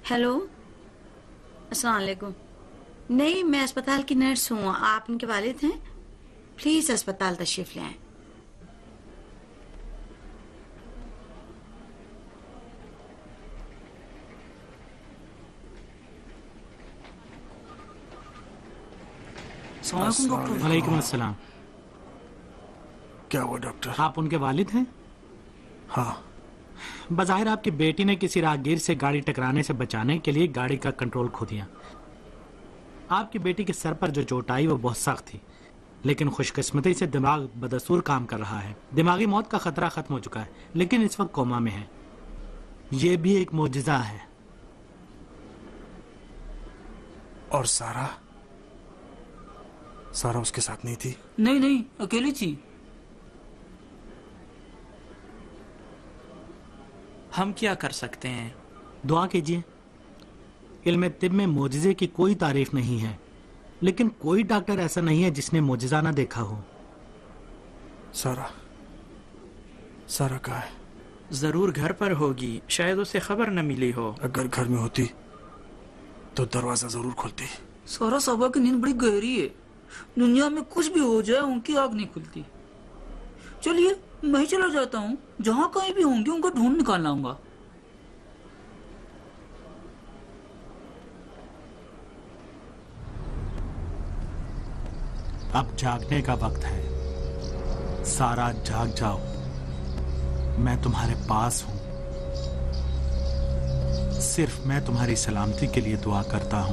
Hello, अस्सलाम वालेकुम। नहीं, मैं अस्पताल की नर्स हूँ। आप उनके वालिद हैं? प्लीज अस्पताल तशरीफ ले आएं। अस्सलाम वालेकुम डॉक्टर। वालेकुम अस्सलाम। क्या हुआ डॉक्टर? आप उनके वालिद हैं? हाँ। बज़ाहिर आपकी बेटी ने किसी राहगीर से गाड़ी टकराने से बचाने के लिए गाड़ी का कंट्रोल खो दिया। आपकी बेटी के सर पर जो चोट आई वो बहुत सख्त थी, लेकिन खुशकिस्मती से दिमाग बदसूर काम कर रहा है। दिमागी मौत का खतरा खत्म हो चुका है, लेकिन इस वक्त कोमा में है। ये भी एक मोजिज़ा है। और सारा उसके साथ नहीं थी? नहीं नहीं, अकेली थी। हम क्या कर सकते हैं? दुआ कीजिए। इल्म तिब में मोजिज़े की कोई तारीफ नहीं है, लेकिन कोई डॉक्टर ऐसा नहीं है जिसने मोजिज़ा ना देखा हो। सारा कहाँ है? जरूर घर पर होगी, शायद उसे खबर न मिली हो। अगर घर में होती तो दरवाजा जरूर खोलती। सारा साहबा की नींद बड़ी गहरी है। दुनिया में कुछ भी हो जाए उनकी आंख नहीं खुलती। चलिए मैं चला जाता हूँ, जहाँ कहीं भी होंगे उनका ढूंढ निकाल लाऊंगा। अब जागने का वक्त है। सारा जाग जाओ, मैं तुम्हारे पास हूं। सिर्फ मैं तुम्हारी सलामती के लिए दुआ करता हूं।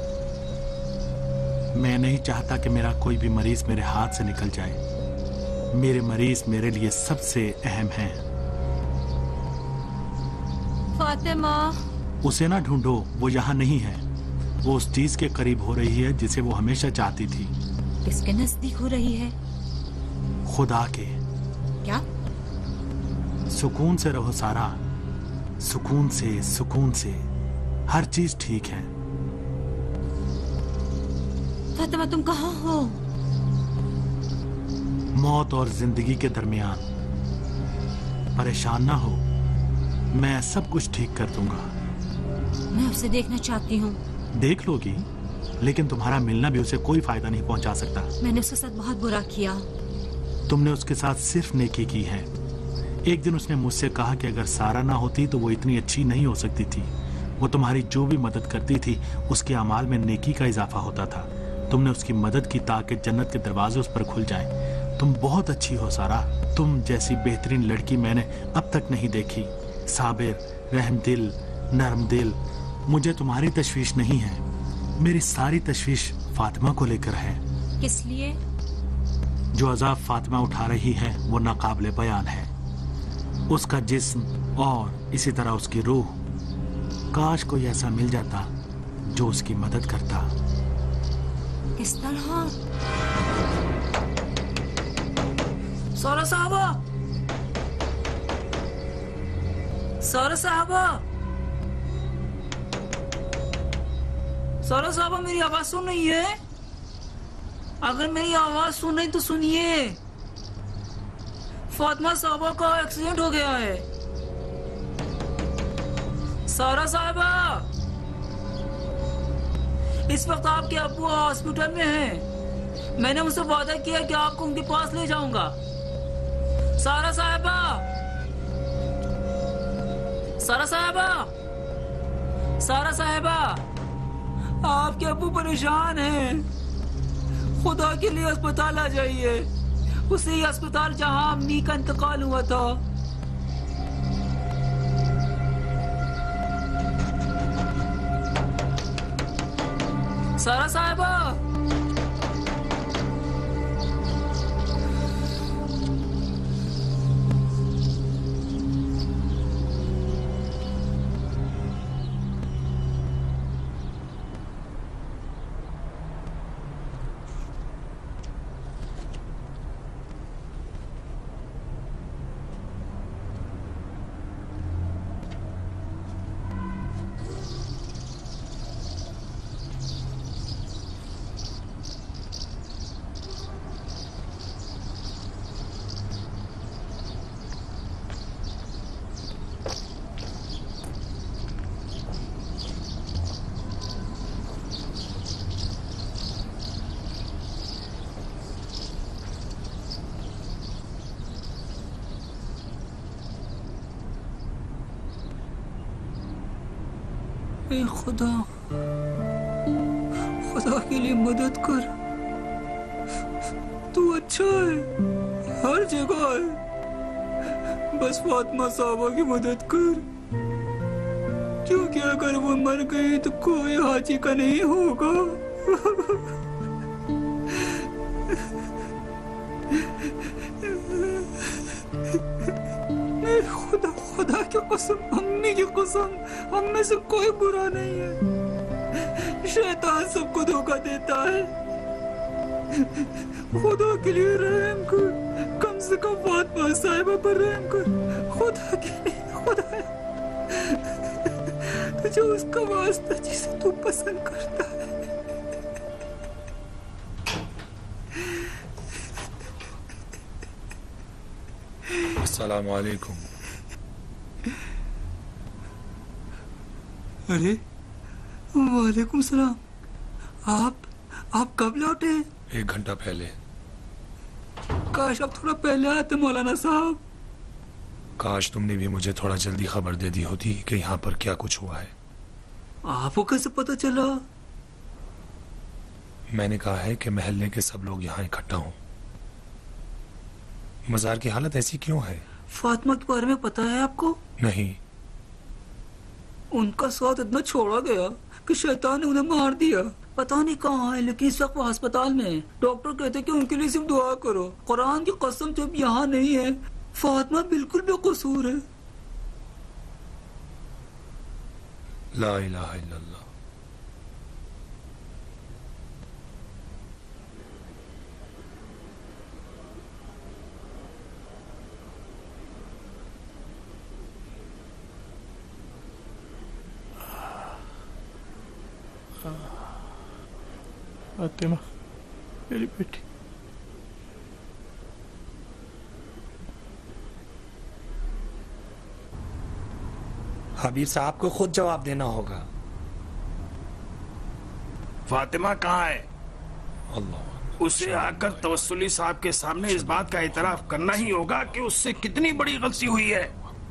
मैं नहीं चाहता कि मेरा कोई भी मरीज मेरे हाथ से निकल जाए। मेरे मरीज मेरे लिए सबसे अहम हैं। फातिमा, उसे ना ढूंढो, वो यहाँ नहीं है। वो उस चीज के करीब हो रही है जिसे वो हमेशा चाहती थी। किसके नजदीक हो रही है? खुदा के। क्या? सुकून से रहो सारा, सुकून से हर चीज ठीक है। फातिमा, तुम कहाँ हो? मौत और जिंदगी के दरमियान। परेशान ना हो, मैं सब कुछ ठीक कर दूंगा। मैं उसे देखना चाहती हूँ। देख लोगी, लेकिन तुम्हारा मिलना भी उसे कोई फायदा नहीं पहुंचा सकता। मैंने उसके साथ बहुत बुरा किया। तुमने उसके साथ सिर्फ नेकी की है। एक दिन उसने मुझसे कहा कि अगर सारा ना होती तो वो इतनी अच्छी नहीं हो सकती थी। वो तुम्हारी जो भी मदद करती थी उसके अमाल में नेकी का इजाफा होता था। तुमने उसकी मदद की ताकि जन्नत के दरवाजे उस पर खुल जाएं। तुम बहुत अच्छी हो सारा। तुम जैसी बेहतरीन लड़की मैंने अब तक नहीं देखी। साबिर, रहमदिल, नरमदिल। मुझे तुम्हारी तशवीश नहीं है, मेरी सारी तशवीश फातिमा को लेकर है। किस लिए? जो अजाब फातिमा उठा रही है वो नाकाबिले बयान है। उसका जिस्म और इसी तरह उसकी रूह। काश कोई ऐसा मिल जाता जो उसकी मदद करता। किस तरह? सारा साहबा, सारा साहबा, सारा साहबा, मेरी आवाज सुन रही है? अगर मेरी आवाज सुन रही तो सुनिए। फातिमा साहबा का एक्सीडेंट हो गया है। सारा साहबा, इस वक्त आपके अब्बू हॉस्पिटल में हैं। मैंने उनसे वादा किया कि आपको उनके पास ले जाऊंगा। सारा साहबा, सारा साहबा, सारा साहबा, आपके अब्बू परेशान हैं। खुदा के लिए अस्पताल आ जाइए। उसी अस्पताल जहां अम्मी का इंतकाल हुआ था। सारा साहबा, ए खुदा, खुदा के लिए मदद कर। तू अच्छा है, हर जगह है, बस फातिमा साहबा की मदद कर, क्योंकि अगर वो मर गई तो कोई हाजी का नहीं होगा। खुदा, खुदा की कसम, अम्मी की कसम, हम में से कोई बुरा नहीं है। शैतान सबको धोखा देता है। खुदा के लिए रहम कर, कम से कम फातिमा साहिबा पर रहम कर। खुदा के लिए, खुदा तुझे उसका वास्ता जिसे तू पसंद करता है। अस्सलाम वालेकुम। अरे वालेकुम सलाम। आप कब लौटे? 1 घंटा पहले। काश आप थोड़ा पहले आते मौलाना साहब। काश तुमने भी मुझे थोड़ा जल्दी खबर दे दी होती कि यहाँ पर क्या कुछ हुआ है। आपको कैसे पता चला? मैंने कहा है कि महल्ले के सब लोग यहाँ इकट्ठा हों। मजार की हालत ऐसी क्यों है? फातिमा के बारे में पता है आपको? नहीं। उनका साथ इतना छोड़ा गया कि शैतान ने उन्हें मार दिया। पता नहीं कहाँ है, लेकिन इस वक्त वो अस्पताल में है। डॉक्टर कहते हैं कि उनके लिए सिर्फ दुआ करो। कुरान की कसम, जब यहाँ नहीं है, फातिमा बिल्कुल बेकसूर है। ला इलाहा इल्लल्लाह। फातिमा मेरी बेटी। हबीब साहब को खुद जवाब देना होगा। फातिमा कहाँ है? अल्लाह, उसे आकर तवस्सुली साहब के सामने इस बात का इतराफ करना ही होगा कि उससे कितनी बड़ी गलती हुई है।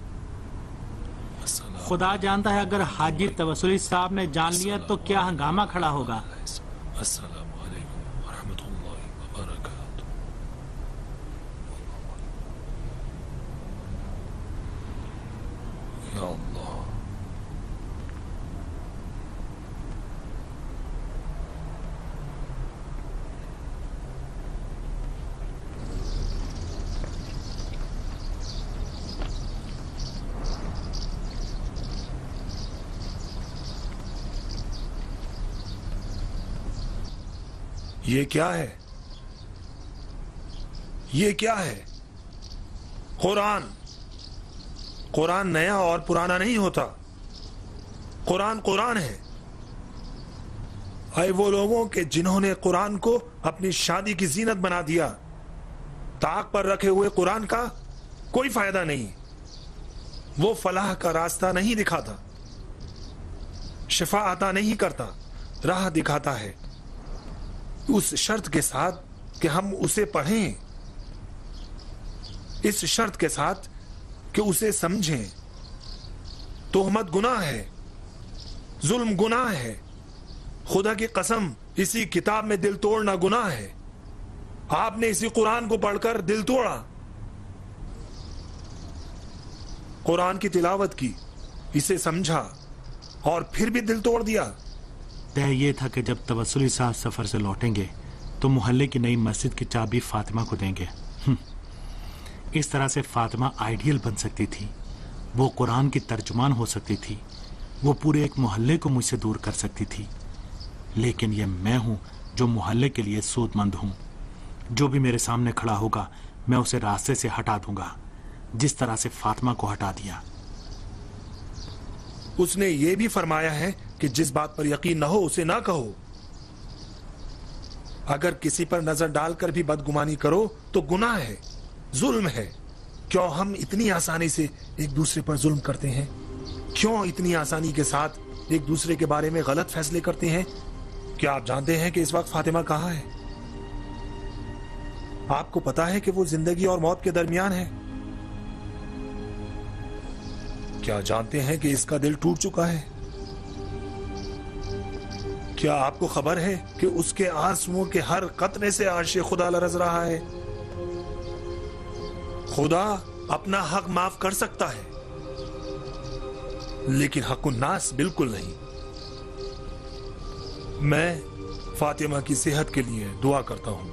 खुदा जानता है, अगर हाजी तवस्सुली साहब ने जान लिया तो क्या हंगामा खड़ा होगा। अस्सलाम वालेकुम व रहमतुल्लाहि व बरकातुहू। या अल्लाह। ये क्या है? ये क्या है? कुरान। कुरान नया और पुराना नहीं होता। कुरान कुरान है। आए वो लोगों के जिन्होंने कुरान को अपनी शादी की जीनत बना दिया। ताक पर रखे हुए कुरान का कोई फायदा नहीं। वो फलाह का रास्ता नहीं दिखाता, शिफा अता नहीं करता, राह दिखाता है, उस शर्त के साथ कि हम उसे पढ़ें, इस शर्त के साथ कि उसे समझें। तोहमत गुनाह है, जुल्म गुनाह है। खुदा की कसम, इसी किताब में दिल तोड़ना गुनाह है। आपने इसी कुरान को पढ़कर दिल तोड़ा, कुरान की तिलावत की, इसे समझा और फिर भी दिल तोड़ दिया। तय ये था कि जब तवस्सुली साहब सफर से लौटेंगे तो मोहल्ले की नई मस्जिद की चाबी फातिमा को देंगे। इस तरह से फातिमा आइडियल बन सकती थी। वो कुरान की तर्जुमान हो सकती थी। वो पूरे एक मोहल्ले को मुझसे दूर कर सकती थी। लेकिन ये मैं हूं जो मोहल्ले के लिए सूदमंद हूं। जो भी मेरे सामने खड़ा होगा मैं उसे रास्ते से हटा दूंगा, जिस तरह से फातिमा को हटा दिया। उसने ये भी फरमाया है कि जिस बात पर यकीन न हो उसे ना कहो। अगर किसी पर नजर डालकर भी बदगुमानी करो तो गुनाह है, जुल्म है। क्यों हम इतनी आसानी से एक दूसरे पर जुल्म करते हैं? क्यों इतनी आसानी के साथ एक दूसरे के बारे में गलत फैसले करते हैं? क्या आप जानते हैं कि इस वक्त फातिमा कहाँ है? आपको पता है कि वो जिंदगी और मौत के दरमियान है। क्या जानते हैं कि इसका दिल टूट चुका है? क्या आपको खबर है कि उसके आंसुओं के हर कतरे से आर्श खुदा लरज रहा है? खुदा अपना हक माफ कर सकता है, लेकिन हकुन्नास बिल्कुल नहीं। मैं फातिमा की सेहत के लिए दुआ करता हूं।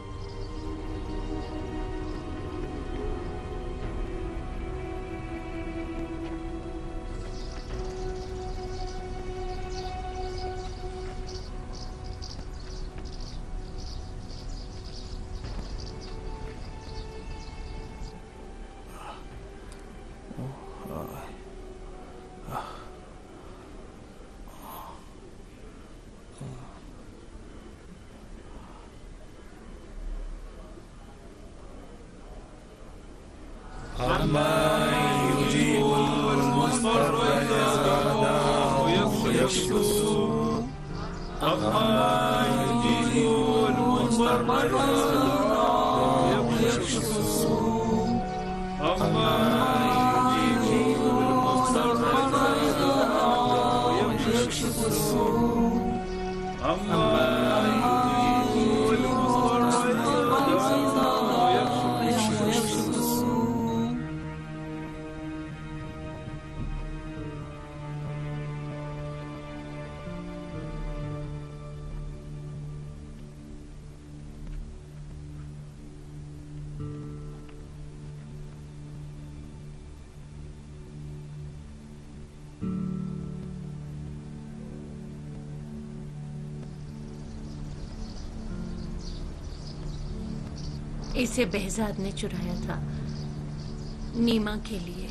इसे behzad ने चुराया था नीमा के लिए।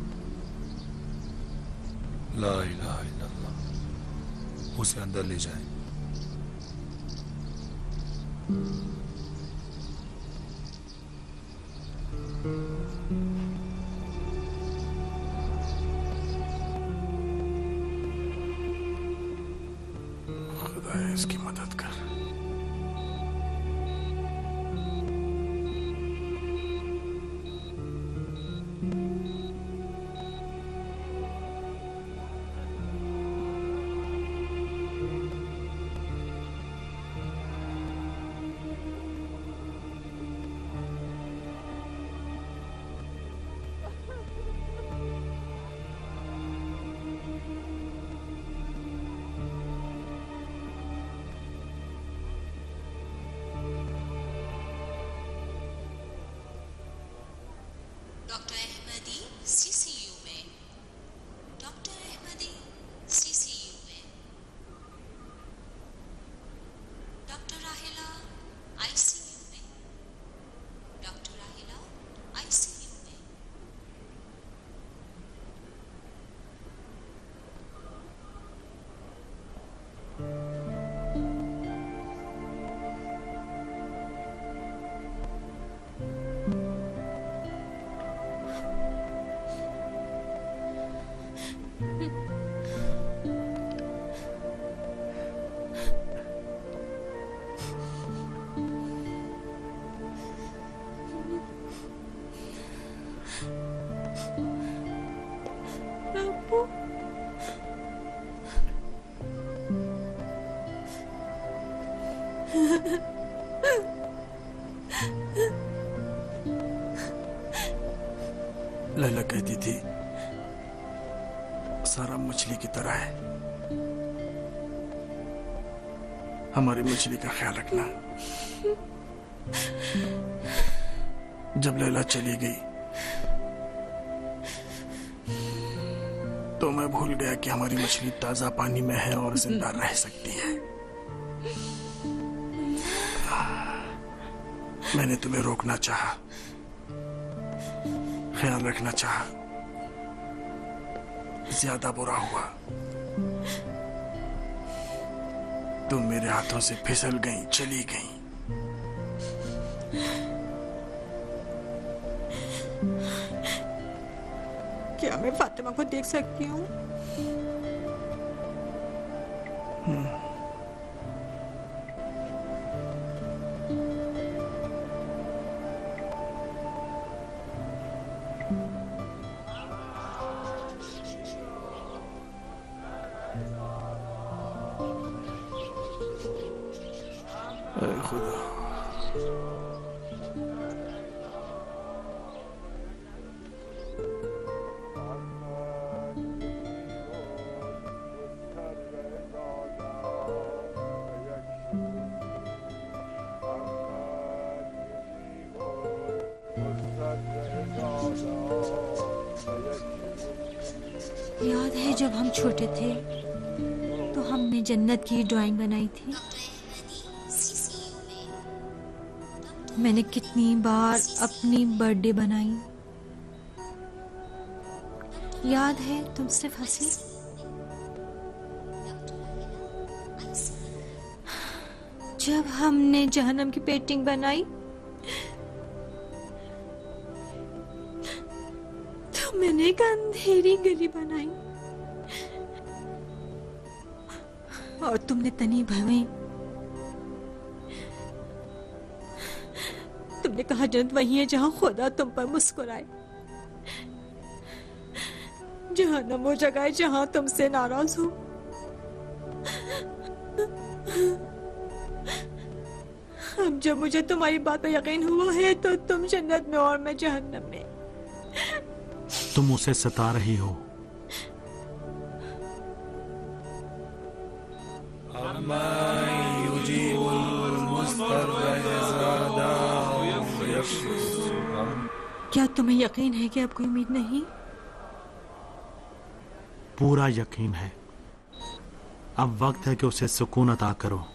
ला इलाहा इल्लल्लाह। उसे अंदर ले जाएं। खुदा इसकी मदद कर। डॉक्टर अहमदी सीसीयू में। डॉक्टर अहमदी सीसीयू में। डॉक्टर राहिला आईसीयू में। डॉक्टर राहिला आईसीयू में। लैला कहती थी सारा मछली की तरह है, हमारी मछली का ख्याल रखना। जब लैला चली गई तो मैं भूल गया कि हमारी मछली ताजा पानी में है और जिंदा रह सकती है। मैंने तुम्हें रोकना चाहा, ख्याल रखना चाहा, ज्यादा बुरा हुआ। तुम मेरे हाथों से फिसल गई, चली गई। क्या मैं फातिमा को देख सकती हूँ? ऐ खुदा। याद है जब हम छोटे थे तो हमने जन्नत की ड्राइंग बनाई थी। मैंने कितनी बार अपनी बर्थडे बनाई। याद है तुम सिर्फ हंसी। जब हमने जहन्नम की पेंटिंग बनाई तो मैंने एक अंधेरी गली बनाई और तुमने तनी भवें। तुमने कहा जन्नत वही है जहां खुदा तुम पर मुस्कुराए, जहन्नम वो जगह है जहां तुमसे नाराज हो। अब जब मुझे तुम्हारी बात पर यकीन हुआ है तो तुम जन्नत में और मैं जहन्नम में। तुम उसे सता रही हो। क्या तुम्हें यकीन है कि अब कोई उम्मीद नहीं? पूरा यकीन है। अब वक्त है कि उसे सुकून अता करो।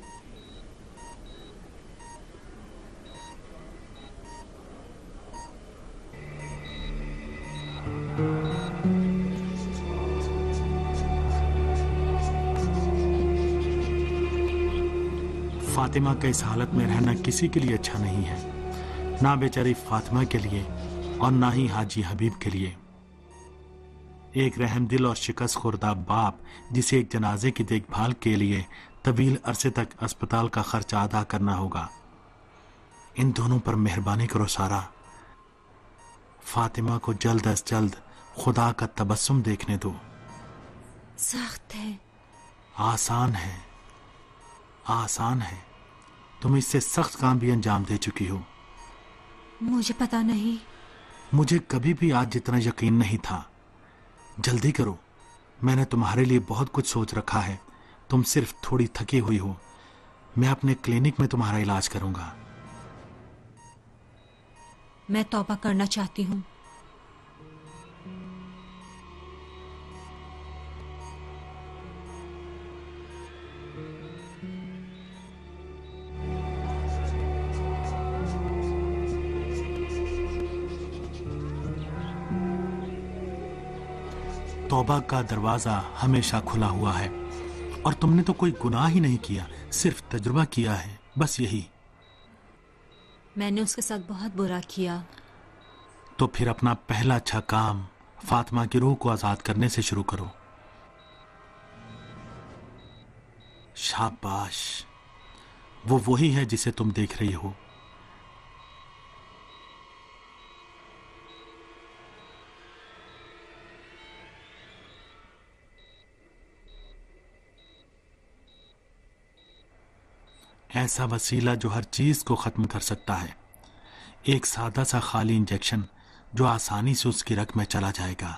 फातिमा के इस हालत में रहना किसी के लिए अच्छा नहीं है, ना बेचारी फातिमा के लिए और ना ही हाजी हबीब के लिए। एक रहमदिल और शिकस्त खुर्दा बाप जिसे एक जनाजे की देखभाल के लिए तवील अरसे तक अस्पताल का खर्चा अदा करना होगा। इन दोनों पर मेहरबानी करो सारा। फातिमा को जल्द अज जल्द खुदा का तबस्सुम देखने दो। सख्त है। आसान है, आसान है। तुम इससे सख्त काम भी अंजाम दे चुकी हो। मुझे पता नहीं। मुझे कभी भी आज जितना यकीन नहीं था। जल्दी करो, मैंने तुम्हारे लिए बहुत कुछ सोच रखा है। तुम सिर्फ थोड़ी थकी हुई हो। मैं अपने क्लिनिक में तुम्हारा इलाज करूंगा। मैं तौबा करना चाहती हूँ। तौबा का दरवाजा हमेशा खुला हुआ है और तुमने तो कोई गुनाह ही नहीं किया, सिर्फ तजुर्बा किया है, बस यही। मैंने उसके साथ बहुत बुरा किया। तो फिर अपना पहला अच्छा काम फातिमा की रूह को आजाद करने से शुरू करो। शाबाश, वो वही है जिसे तुम देख रही हो। ऐसा वसीला जो हर चीज को खत्म कर सकता है। एक सादा सा खाली इंजेक्शन जो आसानी से उसकी रग में चला जाएगा।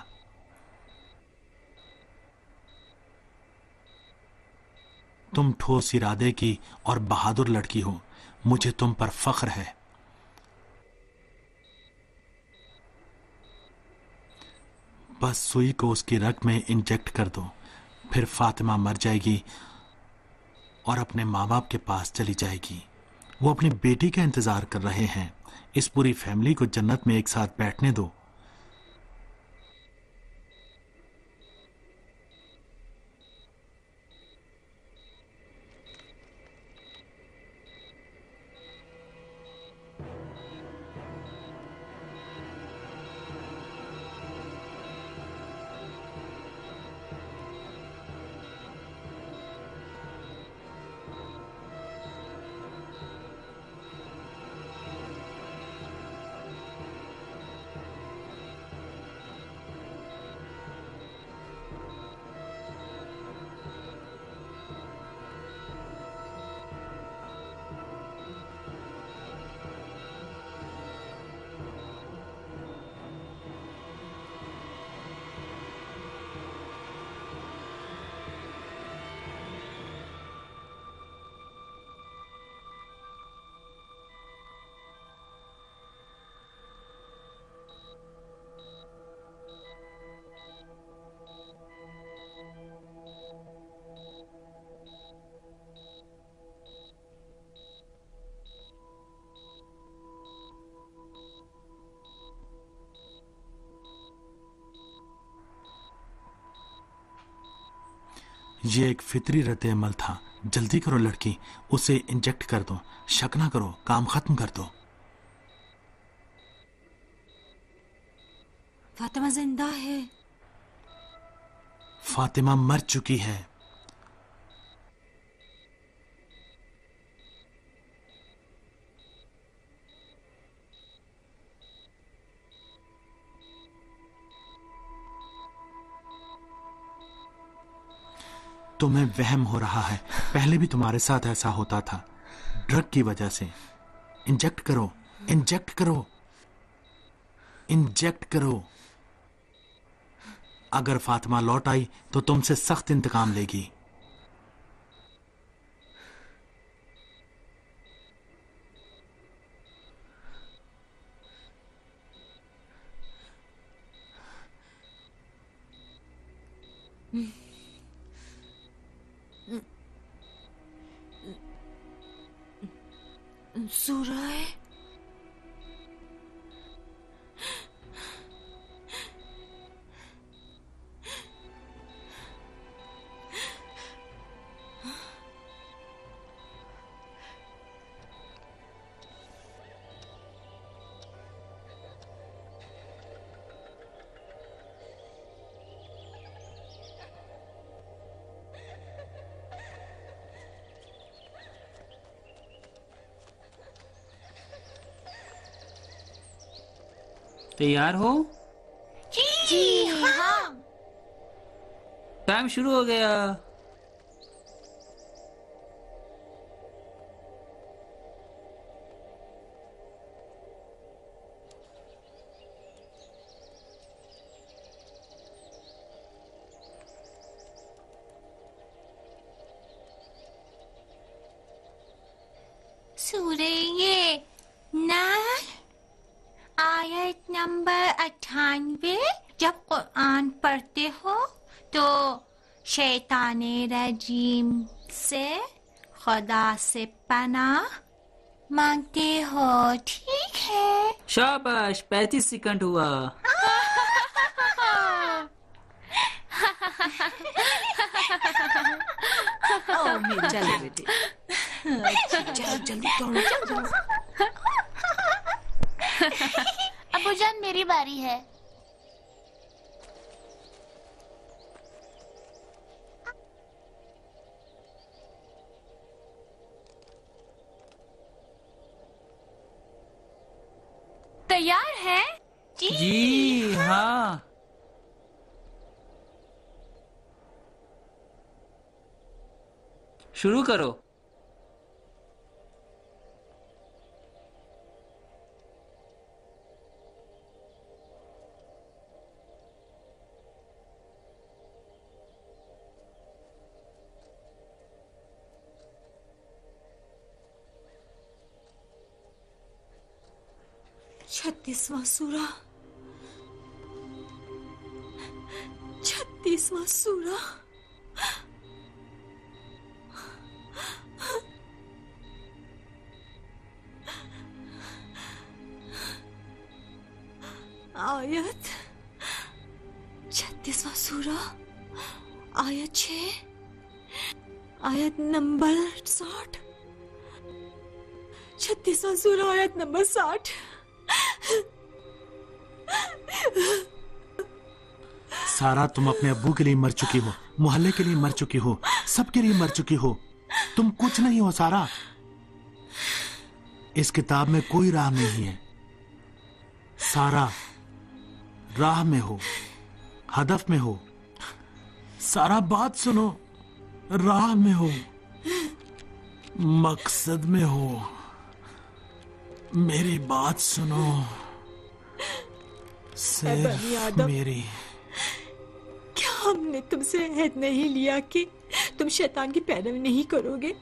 तुम ठोस इरादे की और बहादुर लड़की हो। मुझे तुम पर फख्र है। बस सुई को उसकी रग में इंजेक्ट कर दो, फिर फातिमा मर जाएगी और अपने माँ बाप के पास चली जाएगी। वो अपनी बेटी का इंतजार कर रहे हैं। इस पूरी फैमिली को जन्नत में एक साथ बैठने दो। ये एक फितरी रद्द अमल था। जल्दी करो लड़की, उसे इंजेक्ट कर दो। शक ना करो, काम खत्म कर दो। फातिमा जिंदा है। फातिमा मर चुकी है। तुम्हें वहम हो रहा है, पहले भी तुम्हारे साथ ऐसा होता था, ड्रग की वजह से। इंजेक्ट करो, इंजेक्ट करो, इंजेक्ट करो। अगर फातिमा लौट आई तो तुमसे सख्त इंतकाम लेगी। सूरा है। तैयार हो? जी हाँ। टाइम शुरू हो गया। सूरे ये नाल आयत नंबर 98। जब कुरान पढ़ते हो तो शैताने रजीम से खुदा से पनाह मांगते हो, ठीक है? शाबाश, 35 सेकंड हुआ। चलो बेटी, चलो जल्दी दौड़ो। अबूजान मेरी बारी है। तैयार है? जी हाँ। शुरू करो। छत्तीसवां सूरा, 36वां सूरा। आयत 36वां सूरा, आयत 6, आयत नंबर 60। 36वां सूरा, आयत नंबर 60। सारा, तुम अपने अब्बू के लिए मर चुकी हो, मोहल्ले के लिए मर चुकी हो, सबके लिए मर चुकी हो। तुम कुछ नहीं हो सारा। इस किताब में कोई राह नहीं है। सारा, राह में हो, हदफ में हो। सारा बात सुनो, राह में हो, मकसद में हो। मेरी बात सुनो, सिर्फ मेरी। क्या हमने तुमसे अहद नहीं लिया कि तुम शैतान की पैरवी नहीं करोगे,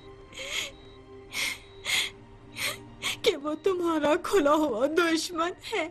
कि वो तुम्हारा खुला हुआ दुश्मन है?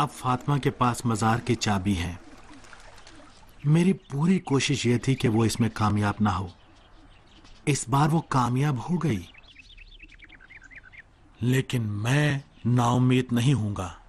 अब फातिमा के पास मजार की चाबी है। मेरी पूरी कोशिश यह थी कि वो इसमें कामयाब ना हो। इस बार वो कामयाब हो गई, लेकिन मैं नाउम्मीद नहीं हूंगा।